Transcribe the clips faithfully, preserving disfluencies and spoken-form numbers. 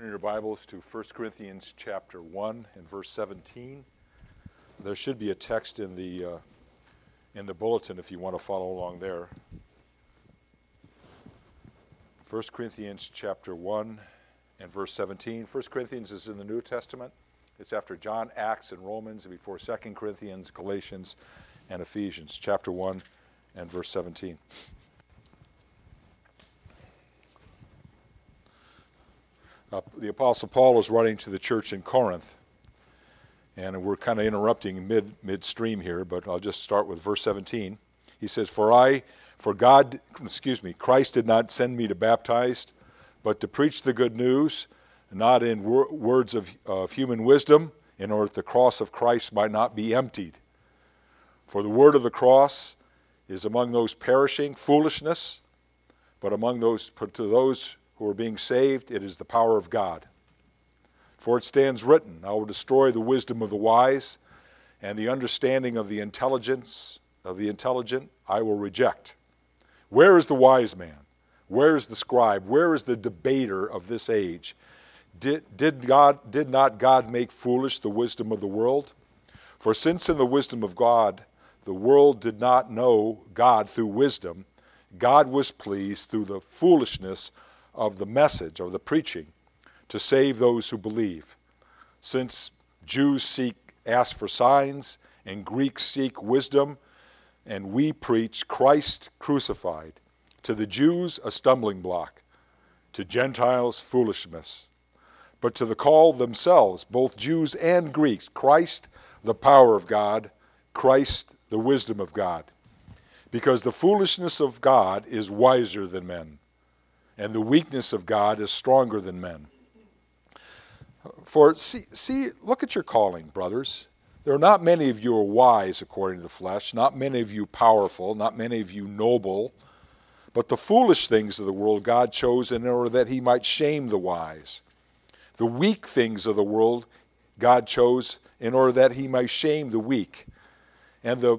In your Bibles to First Corinthians chapter one and verse seventeen. There should be a text in the uh, in the bulletin if you want to follow along there. First Corinthians chapter one and verse seventeen. First Corinthians is in the New Testament. It's after John, Acts, and Romans, and before Second Corinthians, Galatians, and Ephesians. Chapter one and verse seventeen. Uh, the Apostle Paul is writing to the church in Corinth, and we're kind of interrupting mid midstream here, but I'll just start with verse seventeen. He says, "For I, for God, excuse me, Christ did not send me to baptize, but to preach the good news, not in wor- words of, of human wisdom, in order that the cross of Christ might not be emptied. For the word of the cross is among those perishing foolishness, but among those to those who are being saved, it is the power of God. For it stands written, I will destroy the wisdom of the wise, and the understanding of the intelligence of the intelligent I will reject. Where is the wise man? Where is the scribe? Where is the debater of this age? Did, did God did not God make foolish the wisdom of the world? For since in the wisdom of God the world did not know God through wisdom, God was pleased through the foolishness of the message, of the preaching, to save those who believe. Since Jews seek, ask for signs, and Greeks seek wisdom, and we preach Christ crucified, to the Jews a stumbling block, to Gentiles foolishness. But to the called themselves, both Jews and Greeks, Christ the power of God, Christ the wisdom of God. Because the foolishness of God is wiser than men, and the weakness of God is stronger than men. For see, see, look at your calling, brothers. There are not many of you who are wise according to the flesh, not many of you powerful, not many of you noble, but the foolish things of the world God chose in order that he might shame the wise. The weak things of the world God chose in order that he might shame the weak. And the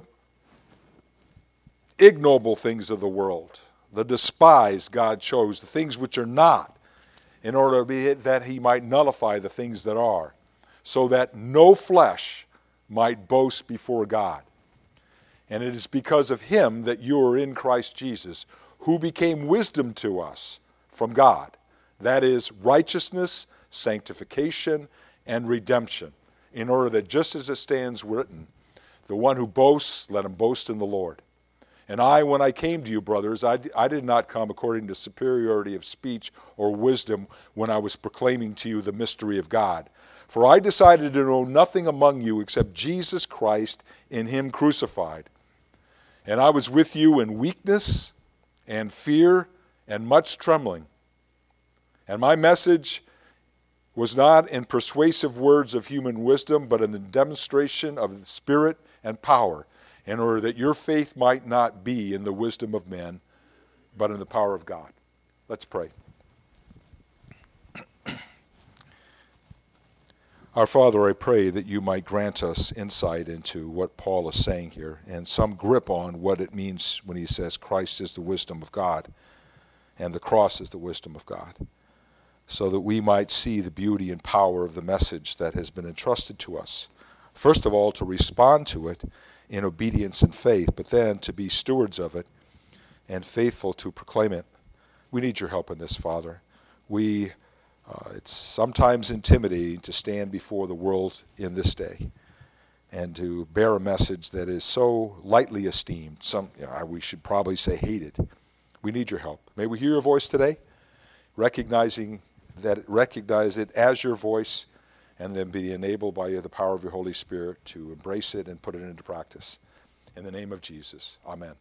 ignoble things of the world, the despised God chose, the things which are not, in order that he might nullify the things that are, so that no flesh might boast before God. And it is because of him that you are in Christ Jesus, who became wisdom to us from God. That is righteousness, sanctification, and redemption, in order that just as it stands written, the one who boasts, let him boast in the Lord. And I, when I came to you, brothers, I, I did not come according to superiority of speech or wisdom when I was proclaiming to you the mystery of God. For I decided to know nothing among you except Jesus Christ in him crucified. And I was with you in weakness and fear and much trembling. And my message was not in persuasive words of human wisdom, but in the demonstration of the Spirit and power, in order that your faith might not be in the wisdom of men, but in the power of God. Let's pray. Our Father, I pray that you might grant us insight into what Paul is saying here, and some grip on what it means when he says Christ is the wisdom of God, and the cross is the wisdom of God, so that we might see the beauty and power of the message that has been entrusted to us. First of all, to respond to it in obedience and faith, but then to be stewards of it and faithful to proclaim it. We need your help in this, Father. We, uh, it's sometimes intimidating to stand before the world in this day and to bear a message that is so lightly esteemed. Some, you know, we should probably say hated. We need your help. May we hear your voice today, recognizing that recognize it as your voice, and then be enabled by the power of your Holy Spirit to embrace it and put it into practice. In the name of Jesus, amen.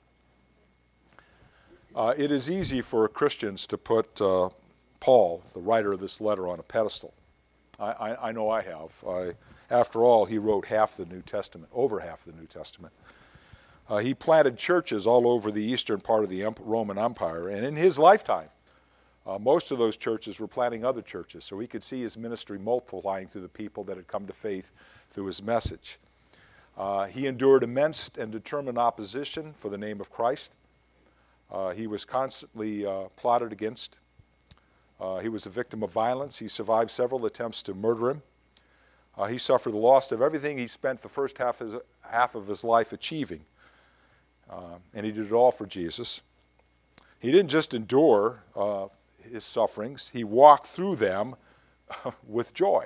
Uh, it is easy for Christians to put uh, Paul, the writer of this letter, on a pedestal. I, I, I know I have. I, after all, he wrote half the New Testament, over half the New Testament. Uh, he planted churches all over the eastern part of the Roman Empire, and in his lifetime, Uh, most of those churches were planting other churches, so he could see his ministry multiplying through the people that had come to faith through his message. Uh, he endured immense and determined opposition for the name of Christ. Uh, he was constantly uh, plotted against. Uh, he was a victim of violence. He survived several attempts to murder him. Uh, he suffered the loss of everything he spent the first half of his, half of his life achieving. Uh, and he did it all for Jesus. He didn't just endure uh, his sufferings. He walked through them with joy.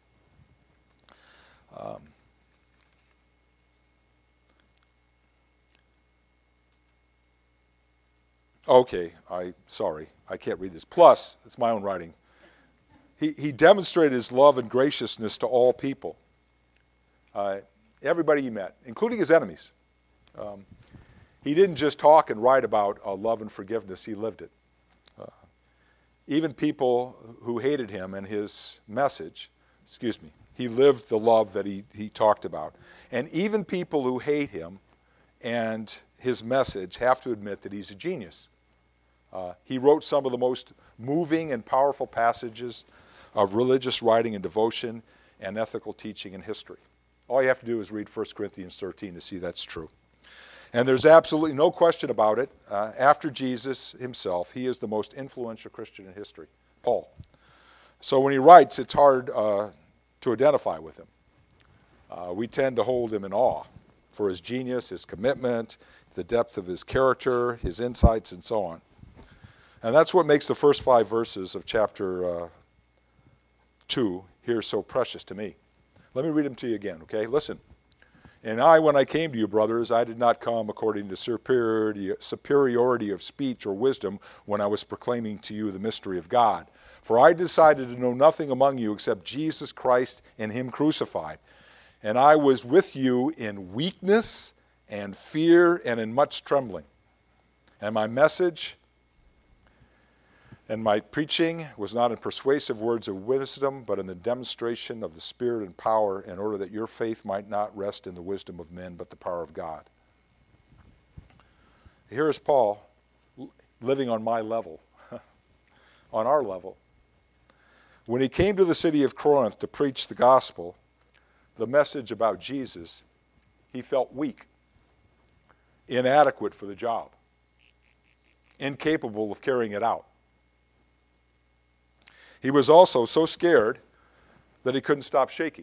Um, okay, I sorry, I can't read this. Plus, it's my own writing. He, he demonstrated his love and graciousness to all people. Uh, everybody he met, including his enemies. Um, he didn't just talk and write about uh, love and forgiveness, he lived it. Uh, even people who hated him and his message, excuse me, he lived the love that he, he talked about. And even people who hate him and his message have to admit that he's a genius. Uh, he wrote some of the most moving and powerful passages of religious writing and devotion and ethical teaching in history. All you have to do is read First Corinthians thirteen to see that's true. And there's absolutely no question about it. Uh, after Jesus himself, he is the most influential Christian in history, Paul. So when he writes, it's hard uh, to identify with him. Uh, we tend to hold him in awe for his genius, his commitment, the depth of his character, his insights, and so on. And that's what makes the first five verses of chapter uh, two here so precious to me. Let me read them to you again, okay? Listen. And I, when I came to you, brothers, I did not come according to superiority, superiority of speech or wisdom when I was proclaiming to you the mystery of God. For I decided to know nothing among you except Jesus Christ and him crucified. And I was with you in weakness and fear and in much trembling. And my message and my preaching was not in persuasive words of wisdom, but in the demonstration of the Spirit and power, in order that your faith might not rest in the wisdom of men, but the power of God. Here is Paul living on my level, on our level. When he came to the city of Corinth to preach the gospel, the message about Jesus, he felt weak, inadequate for the job, incapable of carrying it out. He was also so scared that he couldn't stop shaking.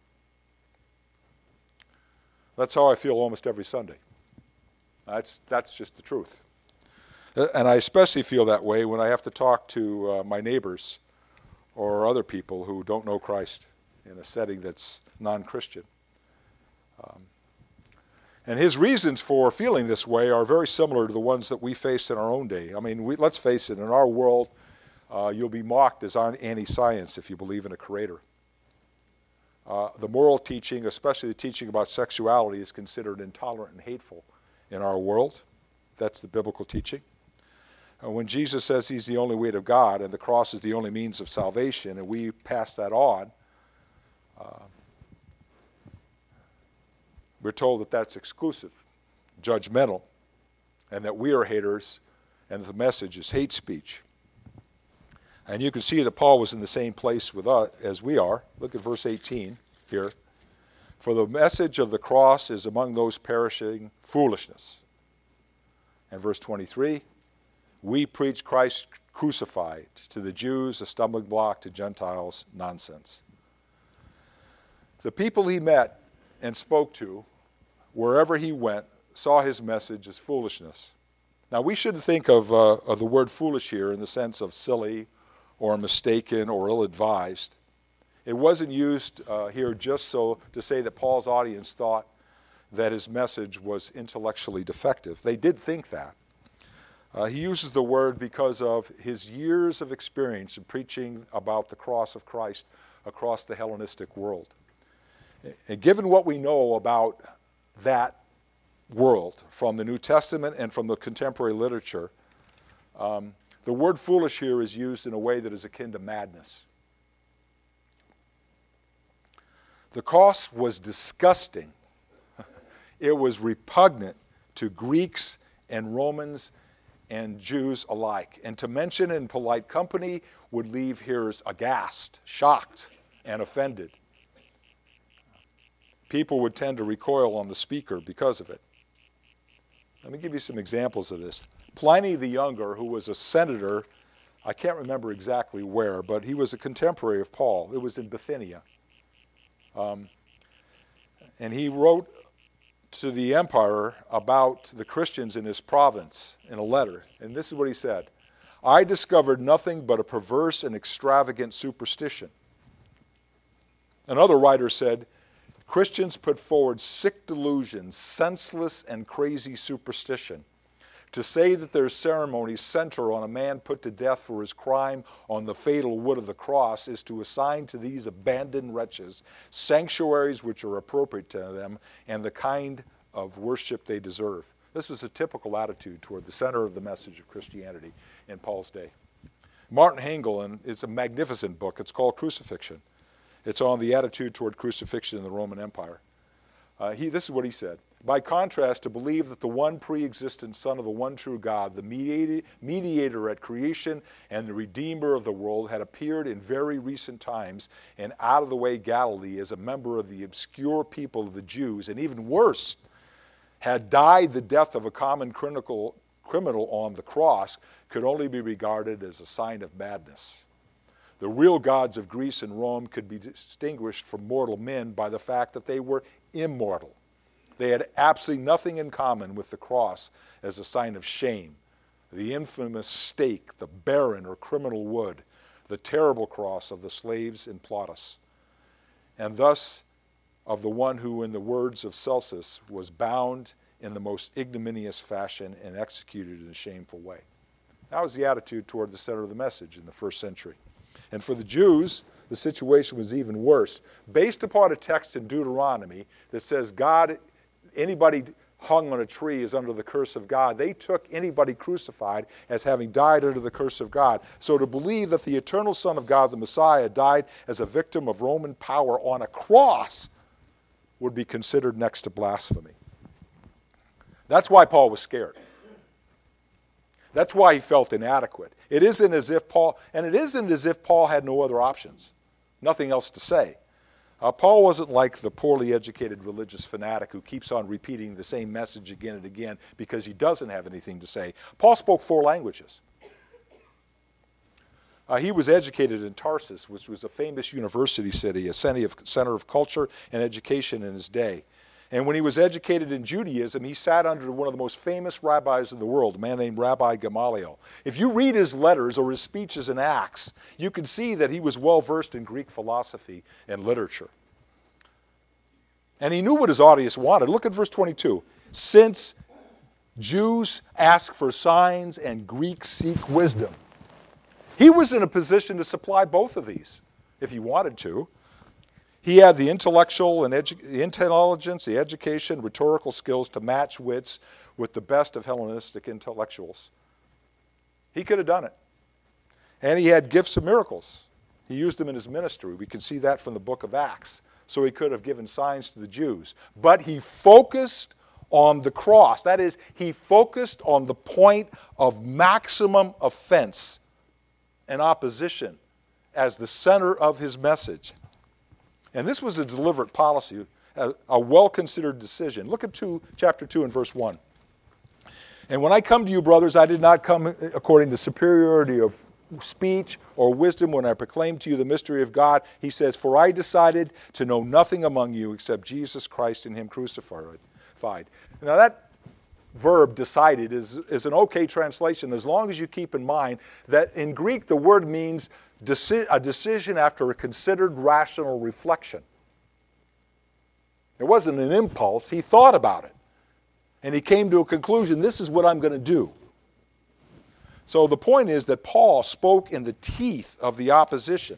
That's how I feel almost every Sunday. That's, that's just the truth. And I especially feel that way when I have to talk to uh, my neighbors or other people who don't know Christ in a setting that's non-Christian. Um, and his reasons for feeling this way are very similar to the ones that we face in our own day. I mean, we, let's face it, in our world, Uh, you'll be mocked as anti-science if you believe in a creator. Uh, the moral teaching, especially the teaching about sexuality, is considered intolerant and hateful in our world. That's the biblical teaching. Uh, when Jesus says he's the only way to God and the cross is the only means of salvation, and we pass that on, uh, we're told that that's exclusive, judgmental, and that we are haters, and that the message is hate speech. And you can see that Paul was in the same place with us as we are. Look at verse eighteen here. For the message of the cross is among those perishing foolishness. And verse twenty-three, we preach Christ crucified, to the Jews a stumbling block, to Gentiles nonsense. The people he met and spoke to, wherever he went, saw his message as foolishness. Now we shouldn't think of, uh, of the word foolish here in the sense of silly or mistaken or ill-advised. It wasn't used uh, here just so to say that Paul's audience thought that his message was intellectually defective. They did think that. Uh, he uses the word because of his years of experience in preaching about the cross of Christ across the Hellenistic world. And given what we know about that world from the New Testament and from the contemporary literature, um, the word foolish here is used in a way that is akin to madness. The cross was disgusting. It was repugnant to Greeks and Romans and Jews alike. And to mention in polite company would leave hearers aghast, shocked, and offended. People would tend to recoil on the speaker because of it. Let me give you some examples of this. Pliny the Younger, who was a senator I can't remember exactly where, but he was a contemporary of Paul. It was in Bithynia. Um, and he wrote to the emperor about the Christians in his province in a letter. And this is what he said. I discovered nothing but a perverse and extravagant superstition. Another writer said, Christians put forward sick delusions, senseless and crazy superstition. To say that their ceremonies center on a man put to death for his crime on the fatal wood of the cross is to assign to these abandoned wretches sanctuaries which are appropriate to them and the kind of worship they deserve. This was a typical attitude toward the center of the message of Christianity in Paul's day. Martin Hengel, and it's a magnificent book. It's called Crucifixion. It's on the attitude toward crucifixion in the Roman Empire. Uh, he, this is what he said. By contrast, to believe that the one pre-existent Son of the one true God, the mediator, mediator at creation and the Redeemer of the world, had appeared in very recent times in out-of-the-way Galilee as a member of the obscure people of the Jews, and even worse, had died the death of a common criminal, criminal on the cross, could only be regarded as a sign of madness. The real gods of Greece and Rome could be distinguished from mortal men by the fact that they were immortal. They had absolutely nothing in common with the cross as a sign of shame. The infamous stake, the barren or criminal wood, the terrible cross of the slaves in Plautus, and thus of the one who, in the words of Celsus, was bound in the most ignominious fashion and executed in a shameful way. That was the attitude toward the center of the message in the first century. And for the Jews, the situation was even worse. Based upon a text in Deuteronomy that says God, anybody hung on a tree is under the curse of God, they took anybody crucified as having died under the curse of God. So to believe that the eternal Son of God, the Messiah, died as a victim of Roman power on a cross would be considered next to blasphemy. That's why Paul was scared. That's why he felt inadequate. It isn't as if Paul, and it isn't as if Paul had no other options, nothing else to say. Uh, Paul wasn't like the poorly educated religious fanatic who keeps on repeating the same message again and again because he doesn't have anything to say. Paul spoke four languages. Uh, he was educated in Tarsus, which was a famous university city, a center of, center of culture and education in his day. And when he was educated in Judaism, he sat under one of the most famous rabbis in the world, a man named Rabbi Gamaliel. If you read his letters or his speeches in Acts, you can see that he was well versed in Greek philosophy and literature. And he knew what his audience wanted. Look at verse twenty-two. Since Jews ask for signs and Greeks seek wisdom. He was in a position to supply both of these if he wanted to. He had the intellectual and edu- the intelligence, the education, rhetorical skills to match wits with the best of Hellenistic intellectuals. He could have done it. And he had gifts of miracles. He used them in his ministry. We can see that from the book of Acts. So he could have given signs to the Jews. But he focused on the cross. That is, he focused on the point of maximum offense and opposition as the center of his message. And this was a deliberate policy, a, a well-considered decision. Look at two, chapter two and verse one. And when I come to you, brothers, I did not come according to superiority of speech or wisdom when I proclaimed to you the mystery of God. He says, for I decided to know nothing among you except Jesus Christ and him crucified. Now that verb, decided, is, is an okay translation as long as you keep in mind that in Greek the word means deci- a decision after a considered rational reflection. It wasn't an impulse. He thought about it. And he came to a conclusion, this is what I'm going to do. So the point is that Paul spoke in the teeth of the opposition.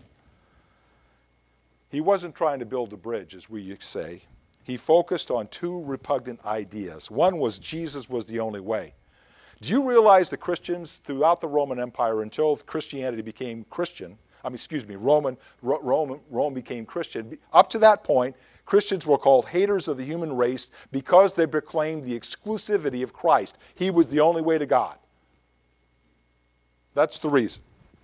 He wasn't trying to build a bridge, as we say. He focused on two repugnant ideas. One was Jesus was the only way. Do you realize the Christians throughout the Roman Empire, until Christianity became Christian, I mean, excuse me, Roman, Rome, Rome became Christian, up to that point, Christians were called haters of the human race because they proclaimed the exclusivity of Christ. He was the only way to God. That's the reason.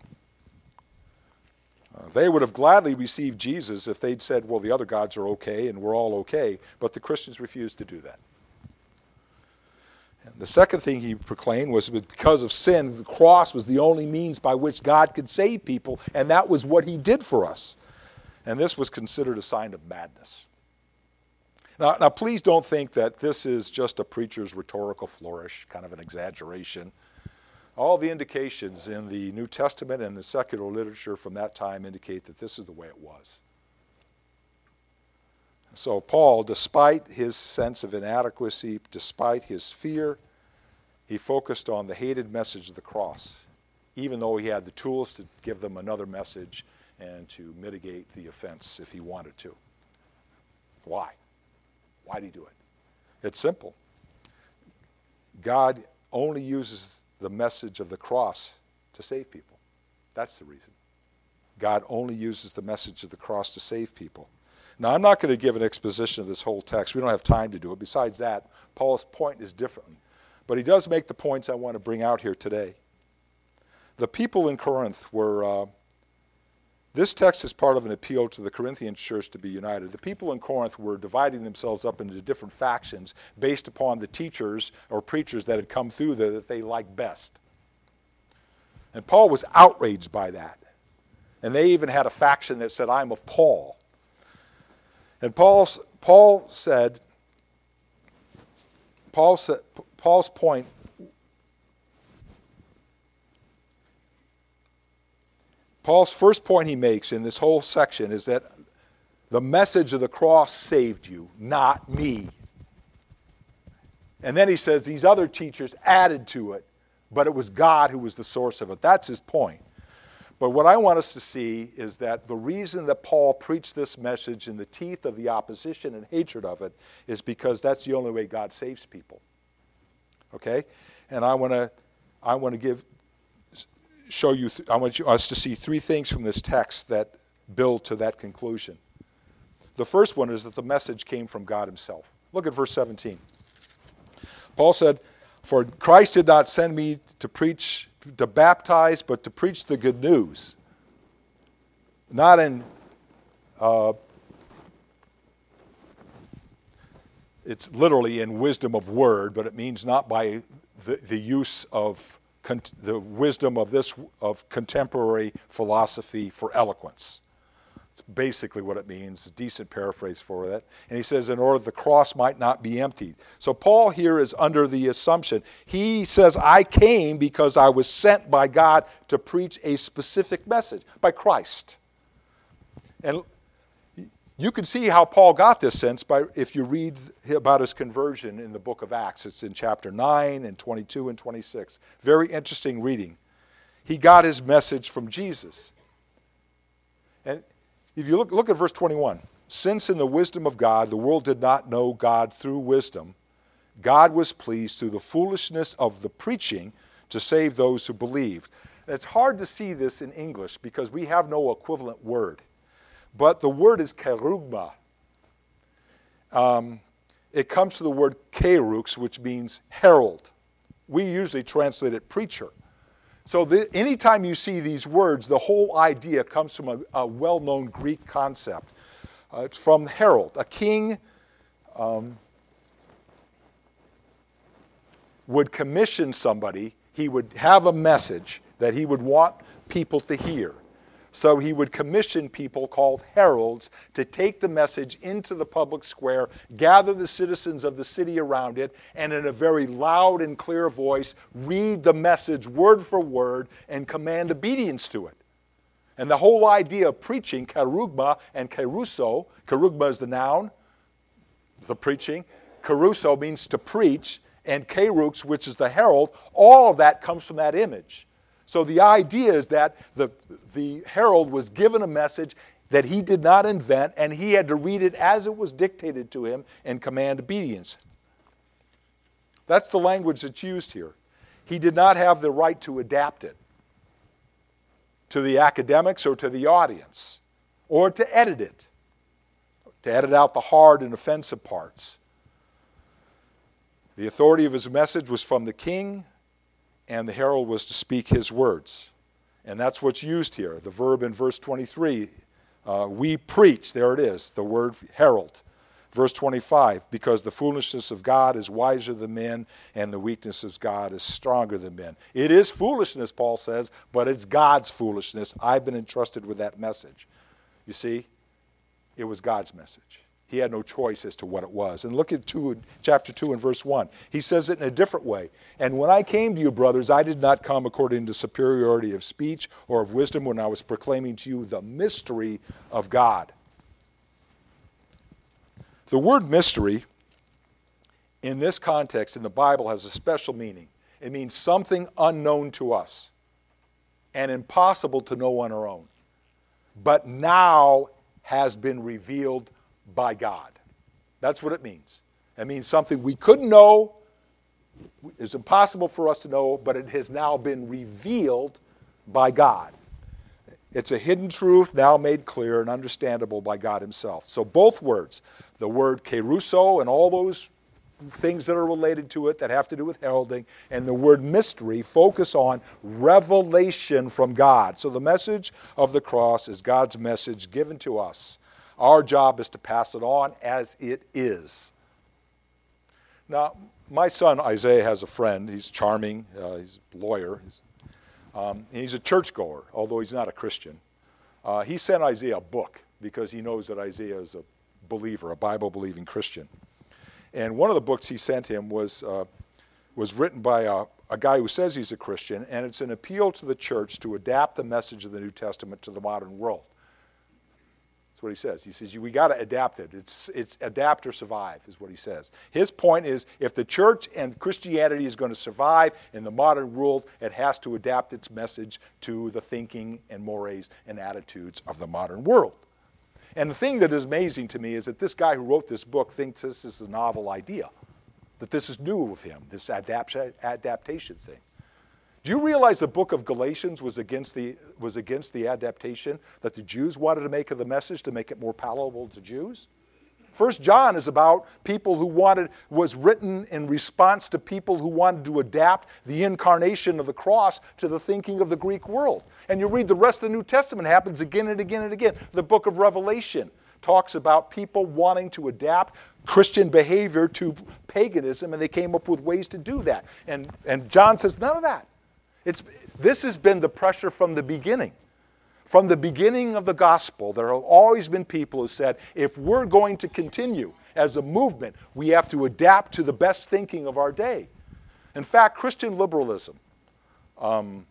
Uh, they would have gladly received Jesus if they'd said, well, the other gods are okay and we're all okay, but the Christians refused to do that. The second thing he proclaimed was because of sin, the cross was the only means by which God could save people, and that was what he did for us. And this was considered a sign of madness. Now, now please don't think that this is just a preacher's rhetorical flourish, kind of an exaggeration. All the indications in the New Testament and the secular literature from that time indicate that this is the way it was. So Paul, despite his sense of inadequacy, despite his fear, he focused on the hated message of the cross, even though he had the tools to give them another message and to mitigate the offense if he wanted to. Why? Why did he do it? It's simple. God only uses the message of the cross to save people. That's the reason. God only uses the message of the cross to save people. Now, I'm not going to give an exposition of this whole text. We don't have time to do it. Besides that, Paul's point is different. But he does make the points I want to bring out here today. The people in Corinth were, uh, this text is part of an appeal to the Corinthian church to be united. The people in Corinth were dividing themselves up into different factions based upon the teachers or preachers that had come through there that they liked best. And Paul was outraged by that. And they even had a faction that said, I'm of Paul. And Paul's, Paul said, Paul said, Paul's point, Paul's first point he makes in this whole section is that the message of the cross saved you, not me. And then he says these other teachers added to it, but it was God who was the source of it. That's his point. But what I want us to see is that the reason that Paul preached this message in the teeth of the opposition and hatred of it is because that's the only way God saves people. Okay? And I want to I want to give show you th- I want you, us to see three things from this text that build to that conclusion. The first one is that the message came from God himself. Look at verse seventeen. Paul said, "For Christ did not send me to preach to baptize, but to preach the good news." Not in, uh, it's literally in wisdom of word, but it means not by the, the use of con- the wisdom of this of contemporary philosophy for eloquence. It's basically what it means, a decent paraphrase for that. And he says, in order the cross might not be emptied. So Paul here is under the assumption. He says, I came because I was sent by God to preach a specific message, by Christ. And you can see how Paul got this sense by if you read about his conversion in the book of Acts. It's in chapter nine and twenty-two and twenty-six. Very interesting reading. He got his message from Jesus. And if you look, look at verse twenty-one. Since in the wisdom of God, the world did not know God through wisdom, God was pleased through the foolishness of the preaching to save those who believed. And it's hard to see this in English because we have no equivalent word. But the word is kerugma. Um, it comes from the word kerux, which means herald. We usually translate it preacher. So the, anytime you see these words, the whole idea comes from a, a well-known Greek concept. Uh, it's from herald. A king um, would commission somebody. He would have a message that he would want people to hear. So he would commission people called heralds to take the message into the public square, gather the citizens of the city around it, and in a very loud and clear voice, read the message word for word and command obedience to it. And the whole idea of preaching, kerugma and keruso, kerugma is the noun, the preaching, keruso means to preach, and kerux, which is the herald, all of that comes from that image. So the idea is that the, the herald was given a message that he did not invent, and he had to read it as it was dictated to him and command obedience. That's the language that's used here. He did not have the right to adapt it to the academics or to the audience, or to edit it, to edit out the hard and offensive parts. The authority of his message was from the king, and the herald was to speak his words. And that's what's used here. The verb in verse twenty-three, uh, we preach, there it is, the word herald. Verse twenty-five, because the foolishness of God is wiser than men, and the weakness of God is stronger than men. It is foolishness, Paul says, but it's God's foolishness. I've been entrusted with that message. You see, it was God's message. He had no choice as to what it was. And look at two, chapter two and verse one. He says it in a different way. And when I came to you, brothers, I did not come according to superiority of speech or of wisdom when I was proclaiming to you the mystery of God. The word mystery in this context in the Bible has a special meaning. It means something unknown to us and impossible to know on our own, but now has been revealed by God. That's what it means. It means something we couldn't know, it's impossible for us to know, but it has now been revealed by God. It's a hidden truth now made clear and understandable by God himself. So both words, the word keruso and all those things that are related to it that have to do with heralding, and the word mystery focus on revelation from God. So the message of the cross is God's message given to us. Our job is to pass it on as it is. Now, my son Isaiah has a friend. He's charming. Uh, he's a lawyer. He's, um, he's a churchgoer, although he's not a Christian. Uh, he sent Isaiah a book because he knows that Isaiah is a believer, a Bible-believing Christian. And one of the books he sent him was uh, was written by a, a guy who says he's a Christian, and it's an appeal to the church to adapt the message of the New Testament to the modern world. That's what he says. He says, we got to adapt it. It's, it's adapt or survive is what he says. His point is, if the church and Christianity is going to survive in the modern world, it has to adapt its message to the thinking and mores and attitudes of the modern world. And the thing that is amazing to me is that this guy who wrote this book thinks this is a novel idea, that this is new of him, this adapt- adaptation thing. Do you realize the book of Galatians was against the was against the adaptation that the Jews wanted to make of the message to make it more palatable to Jews? First John is about people who wanted, was written in response to people who wanted to adapt the incarnation of the cross to the thinking of the Greek world. And you read the rest of the New Testament, happens again and again and again. The book of Revelation talks about people wanting to adapt Christian behavior to paganism, and they came up with ways to do that. And, and John says, none of that. It's, this has been the pressure from the beginning. From the beginning of the gospel, there have always been people who said, if we're going to continue as a movement, we have to adapt to the best thinking of our day. In fact, Christian liberalism um,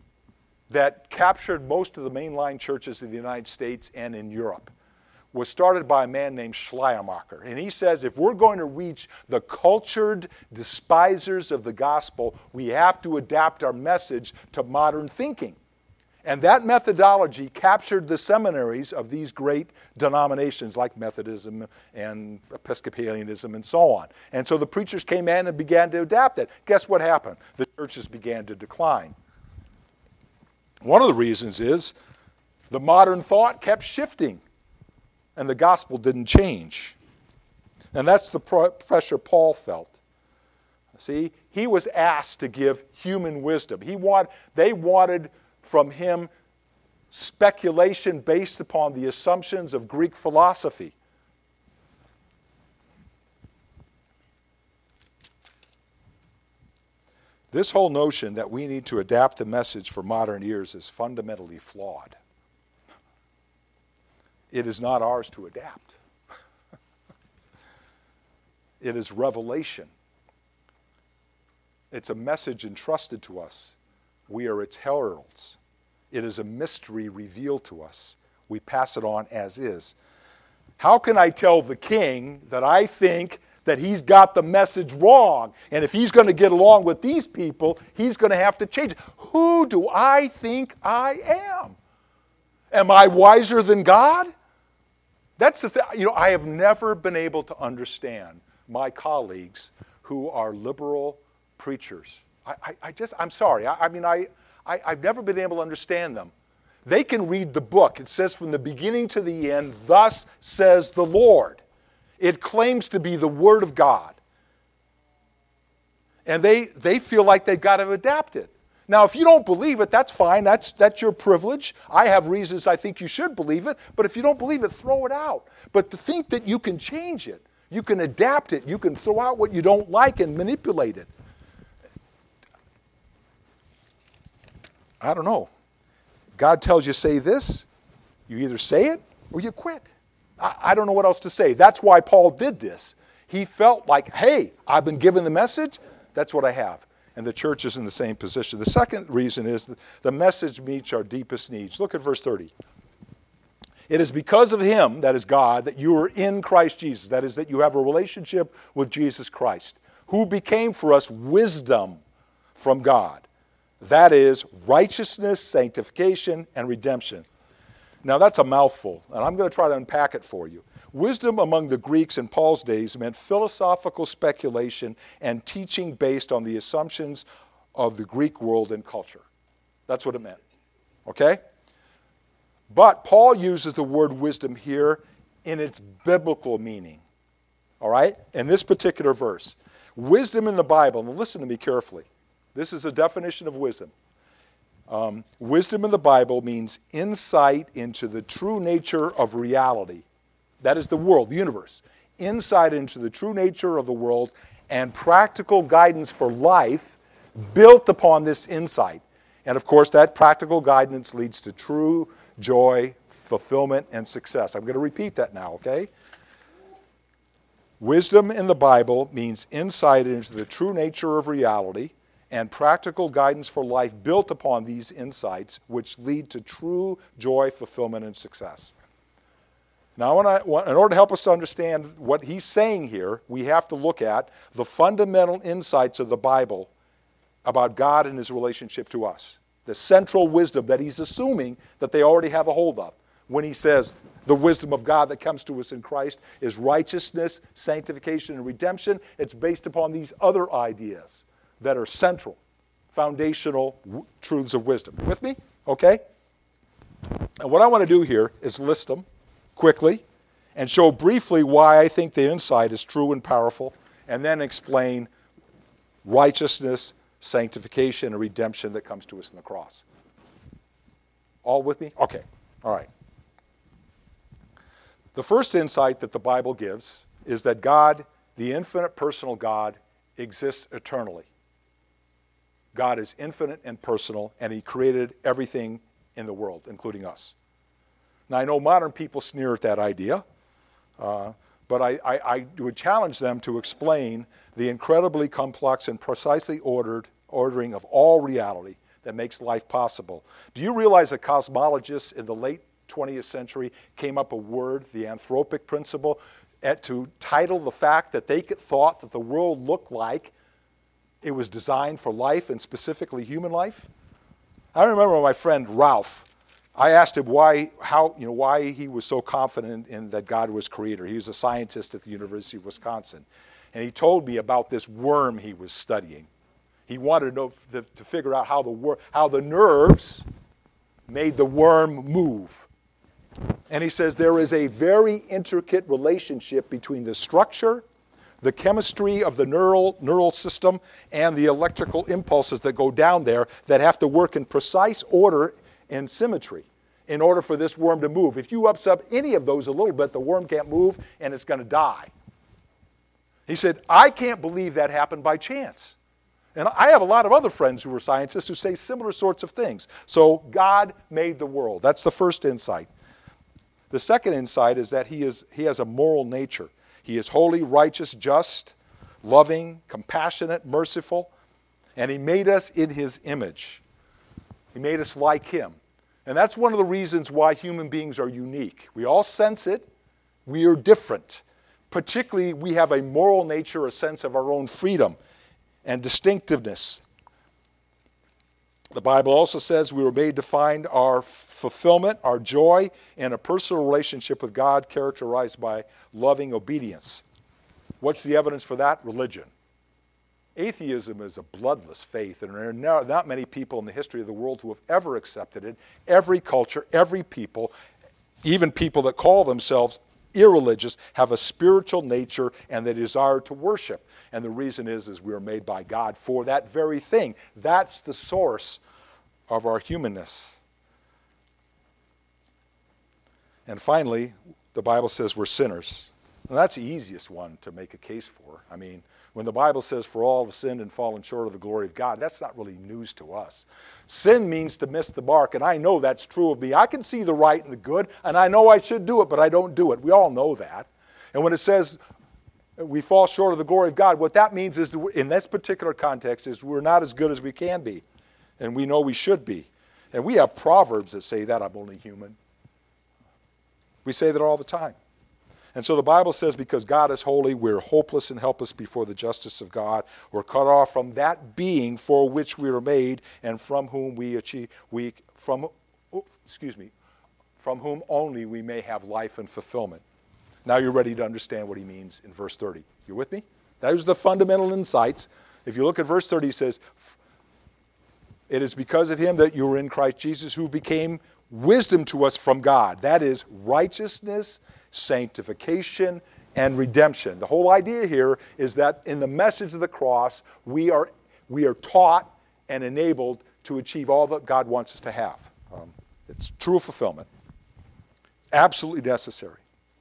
that captured most of the mainline churches in the United States and in Europe was started by a man named Schleiermacher. And he says, if we're going to reach the cultured despisers of the gospel, we have to adapt our message to modern thinking. And that methodology captured the seminaries of these great denominations like Methodism and Episcopalianism and so on. And so the preachers came in and began to adapt it. Guess what happened? The churches began to decline. One of the reasons is the modern thought kept shifting and the gospel didn't change. And that's the pressure Paul felt. See, he was asked to give human wisdom. He want, they wanted from him speculation based upon the assumptions of Greek philosophy. This whole notion that we need to adapt the message for modern ears is fundamentally flawed. It is not ours to adapt. It is revelation. It's a message entrusted to us. We are its heralds. It is a mystery revealed to us. We pass it on as is. How can I tell the king that I think that he's got the message wrong, and if he's going to get along with these people, he's going to have to change it? Who do I think I am? Am I wiser than God? That's the thing. You know, I have never been able to understand my colleagues who are liberal preachers. I, I, I just, I'm sorry. I, I mean, I, I, I've never been able to understand them. They can read the book. It says from the beginning to the end, thus says the Lord. It claims to be the Word of God. And they, they feel like they've got to adapt it. Now, if you don't believe it, that's fine. That's, that's your privilege. I have reasons I think you should believe it. But if you don't believe it, throw it out. But to think that you can change it, You can adapt it. You can throw out what you don't like and manipulate it. I don't know. God tells you say this, you either say it or you quit. I, I don't know what else to say. That's why Paul did this. He felt like, hey, I've been given the message, that's what I have. And the church is in the same position. The second reason is that the message meets our deepest needs. Look at verse thirty. It is because of him, that is God, that you are in Christ Jesus. That is, that you have a relationship with Jesus Christ, who became for us wisdom from God. That is, righteousness, sanctification, and redemption. Now that's a mouthful, and I'm going to try to unpack it for you. Wisdom among the Greeks in Paul's days meant philosophical speculation and teaching based on the assumptions of the Greek world and culture. That's what it meant. Okay? But Paul uses the word wisdom here in its biblical meaning. All right? In this particular verse. Wisdom in the Bible, and listen to me carefully. This is a definition of wisdom. Um, wisdom in the Bible means insight into the true nature of reality. That is the world, the universe. Insight into the true nature of the world and practical guidance for life built upon this insight. And of course, that practical guidance leads to true joy, fulfillment, and success. I'm going to repeat that now, okay? Wisdom in the Bible means insight into the true nature of reality and practical guidance for life built upon these insights, which lead to true joy, fulfillment, and success. Now, when I, in order to help us understand what he's saying here, we have to look at the fundamental insights of the Bible about God and his relationship to us. The central wisdom that he's assuming that they already have a hold of. When he says the wisdom of God that comes to us in Christ is righteousness, sanctification, and redemption, it's based upon these other ideas that are central, foundational w- truths of wisdom. With me? Okay? And what I want to do here is list them quickly and show briefly why I think the insight is true and powerful, and then explain righteousness, sanctification, and redemption that comes to us in the cross. All with me? Okay. All right. The first insight that the Bible gives is that God, the infinite personal God, exists eternally. God is infinite and personal, and he created everything in the world, including us. Now, I know modern people sneer at that idea, uh, but I, I, I would challenge them to explain the incredibly complex and precisely ordered ordering of all reality that makes life possible. Do you realize that cosmologists in the late twentieth century came up with a word, the anthropic principle, at, to title the fact that they thought that the world looked like it was designed for life, and specifically human life? I remember my friend Ralph. I asked him why, how, you know, why he was so confident in that God was creator. He was a scientist at the University of Wisconsin. And he told me about this worm he was studying. He wanted to know to, to figure out how the wor- how the nerves made the worm move. And he says there is a very intricate relationship between the structure, the chemistry of the neural neural system, and the electrical impulses that go down there that have to work in precise order and symmetry in order for this worm to move. If you upset any of those a little bit, the worm can't move and it's going to die. He said, I can't believe that happened by chance. And I have a lot of other friends who are scientists who say similar sorts of things. So God made the world. That's the first insight. The second insight is that he is he has a moral nature. He is holy, righteous, just, loving, compassionate, merciful, and he made us in his image. He made us like him. And that's one of the reasons why human beings are unique. We all sense it. We are different. Particularly, we have a moral nature, a sense of our own freedom and distinctiveness. The Bible also says we were made to find our fulfillment, our joy, in a personal relationship with God characterized by loving obedience. What's the evidence for that? Religion. Atheism is a bloodless faith, and there are not many people in the history of the world who have ever accepted it. Every culture, every people, even people that call themselves irreligious, have a spiritual nature and they desire to worship. And the reason is, is we are made by God for that very thing. That's the source of our humanness. And finally, the Bible says we're sinners. And that's the easiest one to make a case for. I mean, when the Bible says, for all have sinned and fallen short of the glory of God, that's not really news to us. Sin means to miss the mark, and I know that's true of me. I can see the right and the good, and I know I should do it, but I don't do it. We all know that. And when it says we fall short of the glory of God, what that means is, in this particular context, is we're not as good as we can be, and we know we should be. And we have proverbs that say that, I'm only human. We say that all the time. And so the Bible says because God is holy, we're hopeless and helpless before the justice of God. We're cut off from that being for which we were made and from whom we achieve, we, from, excuse me, from whom only we may have life and fulfillment. Now you're ready to understand what he means in verse thirty. You with me? Those are the fundamental insights. If you look at verse thirty, he says, it is because of him that you are in Christ Jesus, who became wisdom to us from God. That is righteousness, sanctification, and redemption. The whole idea here is that in the message of the cross, we are, we are taught and enabled to achieve all that God wants us to have. Um, it's true fulfillment. Absolutely necessary.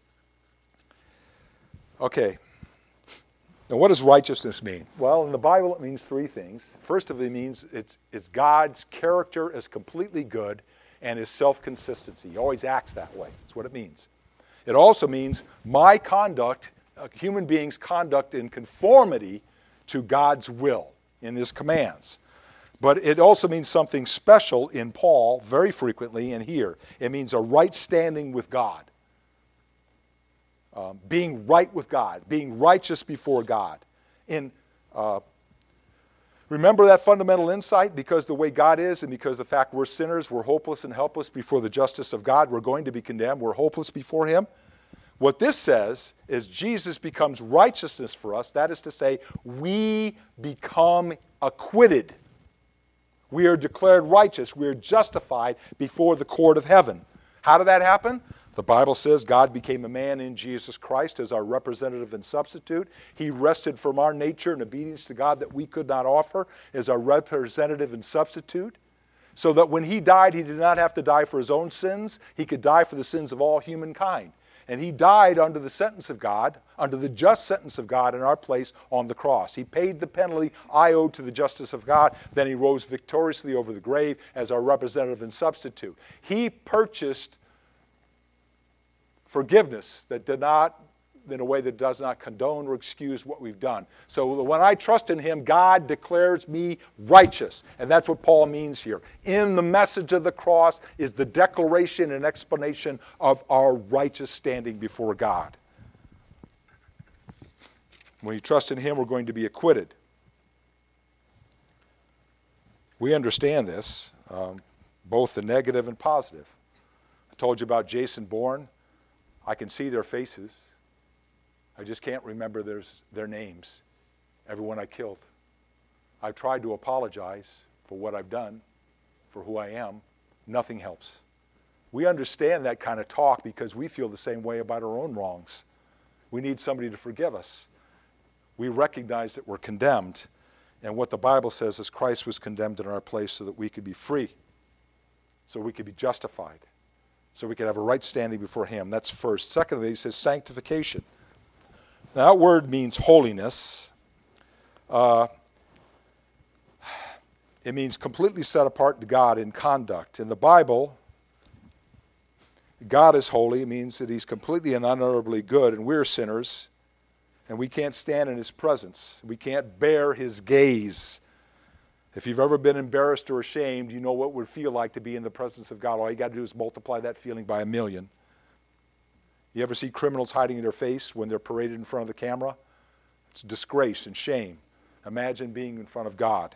Okay. Now what does righteousness mean? Well, in the Bible it means three things. First of it means it's, it's God's character is completely good and his self-consistency. He always acts that way. That's what it means. It also means my conduct, a human being's conduct in conformity to God's will in his commands. But it also means something special in Paul very frequently and here. It means a right standing with God. Um, being right with God, being righteous before God. In uh, remember that fundamental insight? Because the way God is and because the fact we're sinners, we're hopeless and helpless before the justice of God, we're going to be condemned, we're hopeless before him. What this says is Jesus becomes righteousness for us. That is to say, we become acquitted. We are declared righteous. We are justified before the court of heaven. How did that happen? The Bible says God became a man in Jesus Christ as our representative and substitute. He rested from our nature and obedience to God that we could not offer as our representative and substitute. So that when he died, he did not have to die for his own sins. He could die for the sins of all humankind. And he died under the sentence of God, under the just sentence of God in our place on the cross. He paid the penalty I owed to the justice of God. Then he rose victoriously over the grave as our representative and substitute. He purchased forgiveness that did not, in a way that does not condone or excuse what we've done. So when I trust in him, God declares me righteous. And that's what Paul means here. In the message of the cross is the declaration and explanation of our righteous standing before God. When you trust in him, we're going to be acquitted. We understand this, um, both the negative and positive. I told you about Jason Bourne. I can see their faces. I just can't remember their, their names, everyone I killed. I've tried to apologize for what I've done, for who I am. Nothing helps. We understand that kind of talk because we feel the same way about our own wrongs. We need somebody to forgive us. We recognize that we're condemned. And what the Bible says is Christ was condemned in our place so that we could be free, so we could be justified, so we could have a right standing before him. That's first. Secondly, he says sanctification. Now, that word means holiness. Uh, it means completely set apart to God in conduct. In the Bible, God is holy. It means that he's completely and unutterably good, and we're sinners, and we can't stand in his presence. We can't bear his gaze. If you've ever been embarrassed or ashamed, you know what it would feel like to be in the presence of God. All you got to do is multiply that feeling by a million. You ever see criminals hiding in their face when they're paraded in front of the camera? It's disgrace and shame. Imagine being in front of God.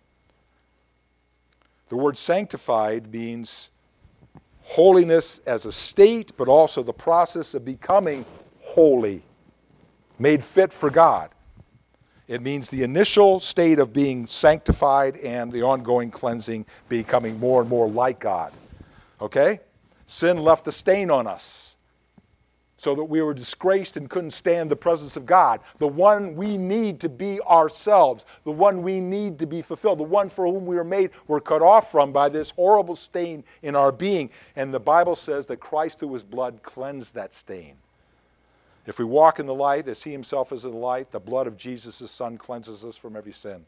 The word sanctified means holiness as a state, but also the process of becoming holy, made fit for God. It means the initial state of being sanctified and the ongoing cleansing, becoming more and more like God. Okay? Sin left a stain on us so that we were disgraced and couldn't stand the presence of God. The one we need to be ourselves, the one we need to be fulfilled, the one for whom we were made, we're cut off from by this horrible stain in our being. And the Bible says that Christ through his blood cleansed that stain. If we walk in the light as he himself is in the light, the blood of Jesus, his son, cleanses us from every sin.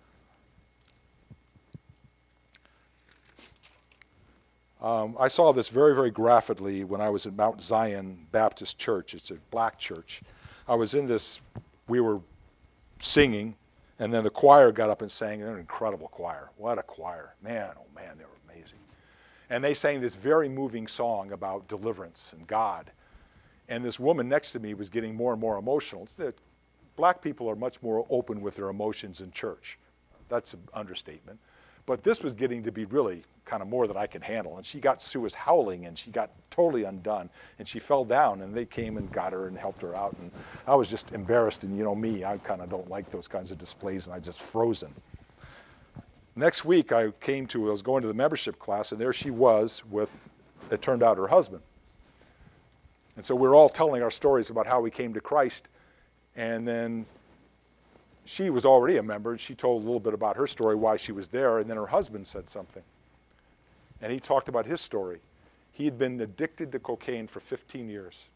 Um, I saw this very, very graphically when I was at Mount Zion Baptist Church. It's a black church. I was in this, we were singing, and then the choir got up and sang. They're an incredible choir. What a choir. Man, oh man, they were amazing. And they sang this very moving song about deliverance and God. And this woman next to me was getting more and more emotional. It's that black people are much more open with their emotions in church. That's an understatement. But this was getting to be really kind of more than I could handle. And she got, she was howling, and she got totally undone. And she fell down, and they came and got her and helped her out. And I was just embarrassed. And you know me, I kind of don't like those kinds of displays, and I just frozen. Next week, I came to, I was going to the membership class, and there she was with, it turned out, her husband. And so we were all telling our stories about how we came to Christ. And then she was already a member, and she told a little bit about her story, why she was there, and then her husband said something. And he talked about his story. He had been addicted to cocaine for fifteen years.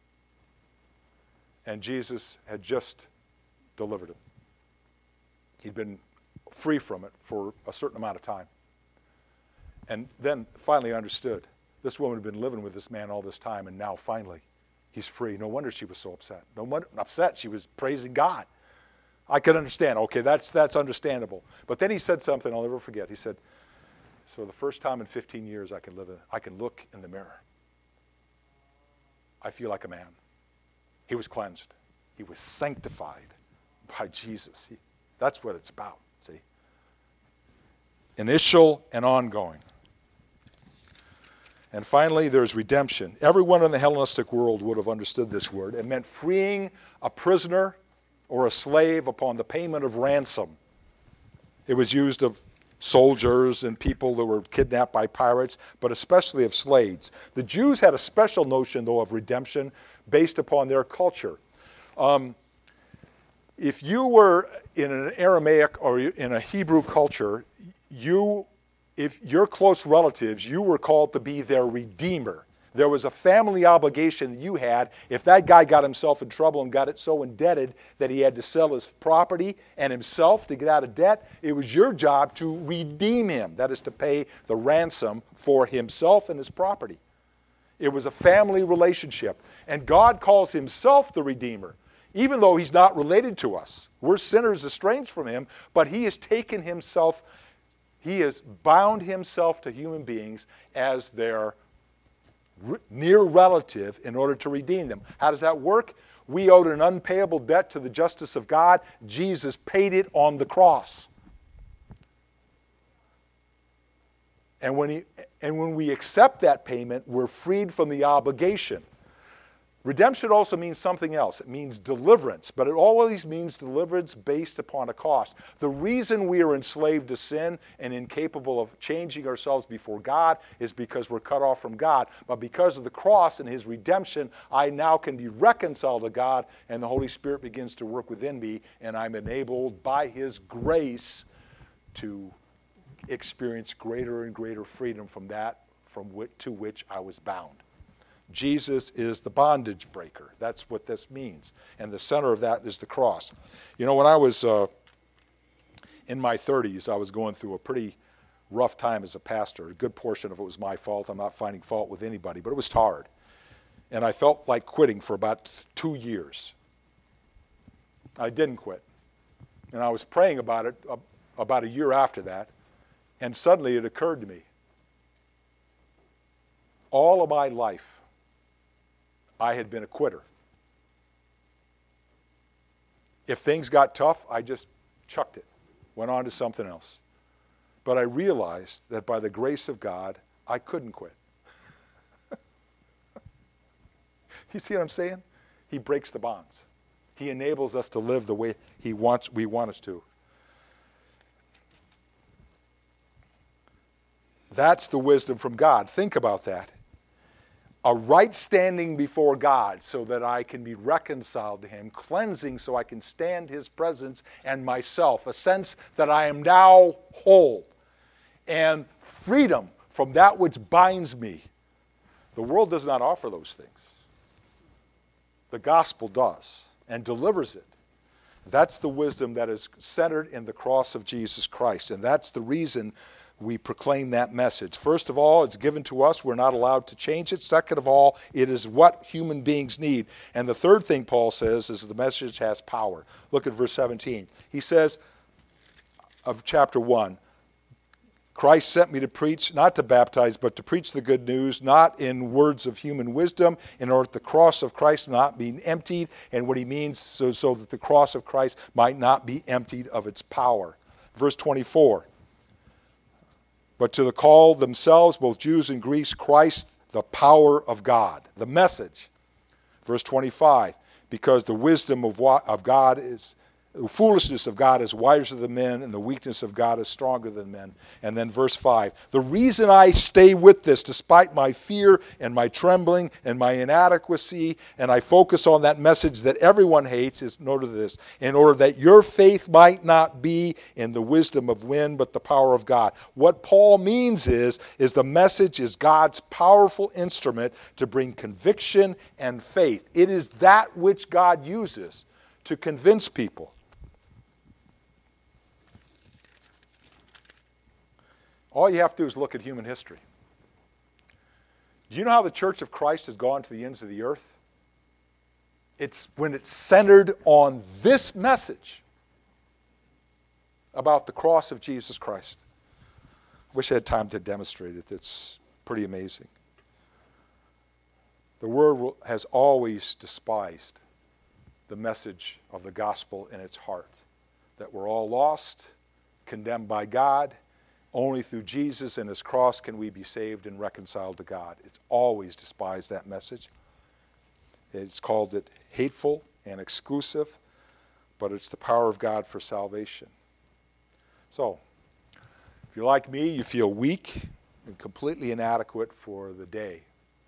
And Jesus had just delivered him. He'd been free from it for a certain amount of time. And then finally understood. This woman had been living with this man all this time, and now finally he's free. No wonder she was so upset. No wonder, upset, she was praising God. I could understand. Okay, that's that's understandable. But then he said something I'll never forget. He said, "So for the first time in fifteen years, I can live. In, I can look in the mirror. I feel like a man." He was cleansed. He was sanctified by Jesus. He, that's what it's about. See, initial and ongoing. And finally, there's redemption. Everyone in the Hellenistic world would have understood this word. It meant freeing a prisoner or a slave upon the payment of ransom. It was used of soldiers and people that were kidnapped by pirates, but especially of slaves. The Jews had a special notion, though, of redemption based upon their culture. Um, if you were in an Aramaic or in a Hebrew culture, you, if your close relatives, you were called to be their redeemer. There was a family obligation that you had. If that guy got himself in trouble and got it so indebted that he had to sell his property and himself to get out of debt, it was your job to redeem him. That is to pay the ransom for himself and his property. It was a family relationship. And God calls himself the Redeemer, even though he's not related to us. We're sinners estranged from him, but he has taken himself, he has bound himself to human beings as their near relative in order to redeem them. How does that work? We owed an unpayable debt to the justice of God. Jesus paid it on the cross. And when, he, and when we accept that payment, we're freed from the obligation. Redemption also means something else. It means deliverance, but it always means deliverance based upon a cost. The reason we are enslaved to sin and incapable of changing ourselves before God is because we're cut off from God. But because of the cross and his redemption, I now can be reconciled to God, and the Holy Spirit begins to work within me, and I'm enabled by his grace to experience greater and greater freedom from that from which, to which I was bound. Jesus is the bondage breaker. That's what this means. And the center of that is the cross. You know, when I was uh, in my thirties, I was going through a pretty rough time as a pastor. A good portion of it was my fault. I'm not finding fault with anybody, but it was hard. And I felt like quitting for about two years. I didn't quit. And I was praying about it uh, about a year after that, and suddenly it occurred to me. All of my life, I had been a quitter. If things got tough, I just chucked it, went on to something else. But I realized that by the grace of God, I couldn't quit. You see what I'm saying? He breaks the bonds. He enables us to live the way he wants, we want us to. That's the wisdom from God. Think about that. A right standing before God so that I can be reconciled to him, cleansing so I can stand his presence and myself, a sense that I am now whole, and freedom from that which binds me. The world does not offer those things. The gospel does, and delivers it. That's the wisdom that is centered in the cross of Jesus Christ, and that's the reason we proclaim that message. First of all, it's given to us. We're not allowed to change it. Second of all, it is what human beings need. And the third thing Paul says is the message has power. Look at verse seventeen. He says of chapter one, Christ sent me to preach, not to baptize, but to preach the good news, not in words of human wisdom, in order that the cross of Christ not be emptied. And what he means, so, so that the cross of Christ might not be emptied of its power. Verse twenty-four. But to the called themselves, both Jews and Greeks, Christ, the power of God. The message. Verse twenty-five. Because the wisdom of, of God is, the foolishness of God is wiser than men, and the weakness of God is stronger than men. And then verse five. The reason I stay with this, despite my fear and my trembling and my inadequacy, and I focus on that message that everyone hates, is in order to this, in order that your faith might not be in the wisdom of men, but the power of God. What Paul means is, is the message is God's powerful instrument to bring conviction and faith. It is that which God uses to convince people. All you have to do is look at human history. Do you know how the Church of Christ has gone to the ends of the earth? It's when it's centered on this message about the cross of Jesus Christ. I wish I had time to demonstrate it. It's pretty amazing. The world has always despised the message of the gospel in its heart, that we're all lost, condemned by God. Only through Jesus and his cross can we be saved and reconciled to God. It's always despised that message. It's called it hateful and exclusive, but it's the power of God for salvation. So, if you're like me, you feel weak and completely inadequate for the day.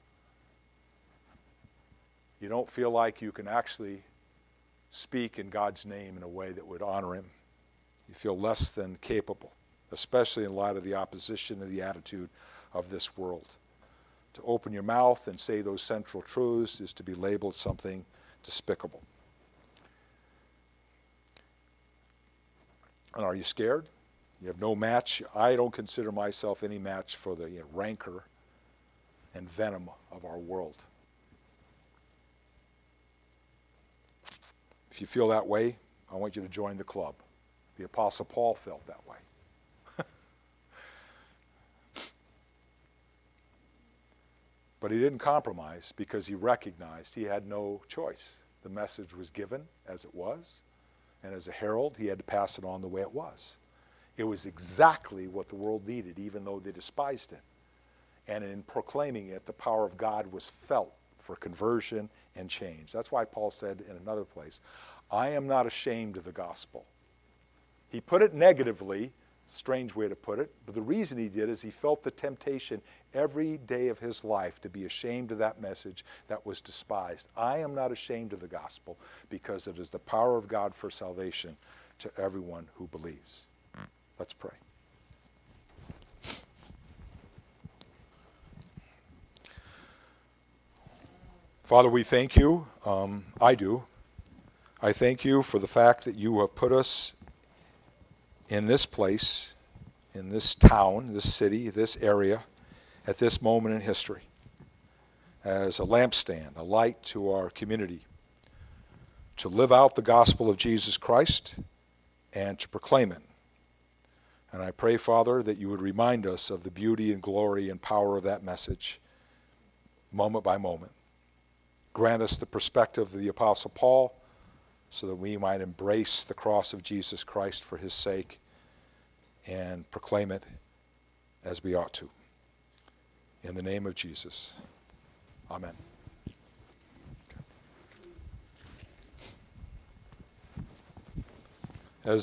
You don't feel like you can actually speak in God's name in a way that would honor him. You feel less than capable, especially in light of the opposition and the attitude of this world. To open your mouth and say those central truths is to be labeled something despicable. And are you scared? You have no match. I don't consider myself any match for the you know, rancor and venom of our world. If you feel that way, I want you to join the club. The Apostle Paul felt that way. But he didn't compromise because he recognized he had no choice. The message was given as it was, and as a herald, he had to pass it on the way it was. It was exactly what the world needed, even though they despised it. And in proclaiming it, the power of God was felt for conversion and change. That's why Paul said in another place, I am not ashamed of the gospel. He put it negatively, strange way to put it, but the reason he did is he felt the temptation every day of his life to be ashamed of that message that was despised. I am not ashamed of the gospel because it is the power of God for salvation to everyone who believes. Let's pray. Father, we thank you. Um, I do. I thank you for the fact that you have put us in this place, in this town, this city, this area, at this moment in history, as a lampstand, a light to our community, to live out the gospel of Jesus Christ and to proclaim it. And I pray, Father, that you would remind us of the beauty and glory and power of that message, moment by moment. Grant us the perspective of the Apostle Paul, so that we might embrace the cross of Jesus Christ for his sake and proclaim it as we ought to. In the name of Jesus, amen.